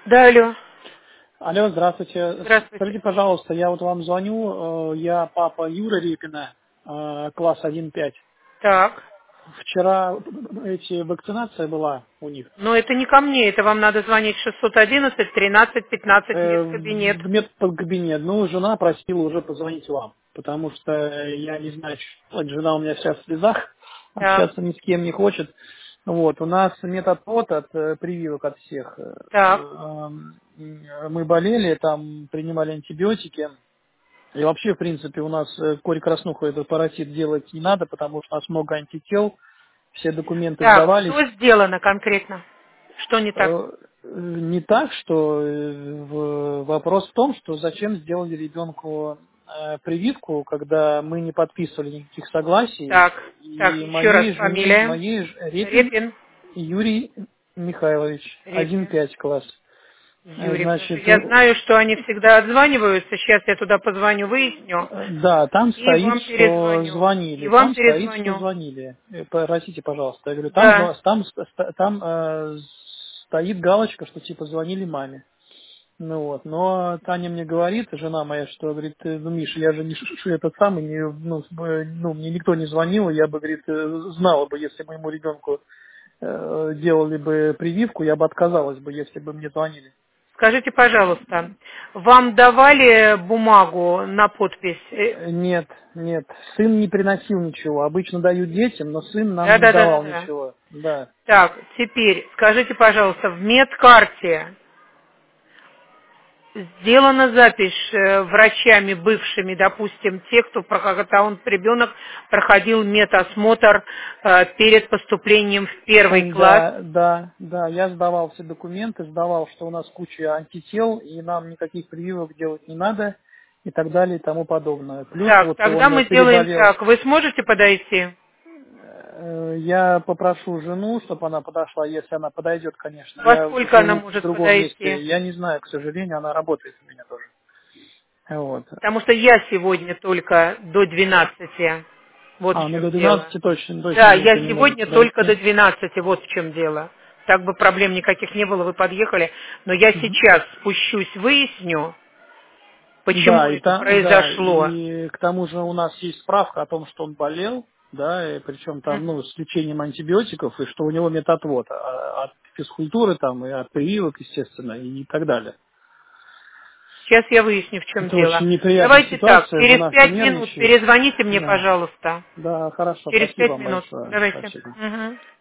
Да, алло. Алло, здравствуйте. Здравствуйте. Скажите, пожалуйста, я вот вам звоню, я папа Юры Репина, класс 1-5. Так. Вчера вакцинация была у них. Но это не ко мне, это вам надо звонить 611 13 15 медкабинет. В медкабинет. Ну, жена просила уже позвонить вам, потому что я не знаю, что жена у меня сейчас в слезах, Так, общаться ни с кем не хочет. Вот, у нас метод от прививок от всех. так, Мы болели, там принимали антибиотики. И вообще, в принципе, у нас корь краснуха, этот паразит делать не надо, потому что у нас много антител, все документы так. сдавались. Что сделано конкретно? Что не так? Не так, что вопрос в том, что зачем сделали ребенку прививку, когда мы не подписывали никаких согласий. Так, так, И еще раз моей жене, фамилия. Репин Репин. Юрий Михайлович, Репин. 1-5 класс. Юрий. Значит, Я знаю, что они всегда отзваниваются. Сейчас я туда позвоню, выясню. да, там И стоит, вам что перезвоню. И звонили. вам Там стоит, что перезвоню. звонили. Простите, пожалуйста. Я говорю, Да. стоит галочка, что типа звонили маме. Ну вот. Но Таня мне говорит, жена моя, что говорит, ну, Миша, я же не этот самый, мне никто не звонил, я бы, говорит, знала бы, если моему ребенку делали бы прививку, я бы отказалась бы, если бы мне звонили. Скажите, пожалуйста, вам давали бумагу на подпись? Нет, нет, сын не приносил ничего. Обычно дают детям, но сын нам Да, не да, да, да, давал да. ничего. Да. Так, теперь скажите, пожалуйста, в медкарте сделана запись врачами бывшими, допустим, те, кто когда он ребенок проходил медосмотр перед поступлением в первый класс. Да, я сдавал все документы, сдавал, что у нас куча антител, и нам никаких прививок делать не надо, и так далее, и тому подобное. Плюс Так, вот тогда он мы делаем переболел. так. Вы сможете подойти? Я попрошу жену, чтобы она подошла, если она подойдет, конечно. Во Я сколько она живу в может другом подойти? месте, я не знаю, к сожалению, она работает у меня тоже. Вот. Потому что я сегодня только до 12. Вот в Ну до чем дело. 12 точно Да, никто я не может сегодня только до подойти. 12. Вот в чем дело. Так бы проблем никаких не было, вы подъехали. Но я сейчас спущусь, выясню, почему Да, это да, произошло. и к тому же у нас есть справка о том, что он болел, да, и причем там, Мгм. с лечением антибиотиков, и что у него метотвод от физкультуры там, и от прививок, естественно, и так далее. Сейчас я выясню, в чем Это дело. очень неприятная Давайте так, ситуация, через жена все 5 минут нервничает. перезвоните мне, Да, пожалуйста. да, хорошо, Через спасибо 5 вам минут. большое, Давайте. спасибо. Мгм.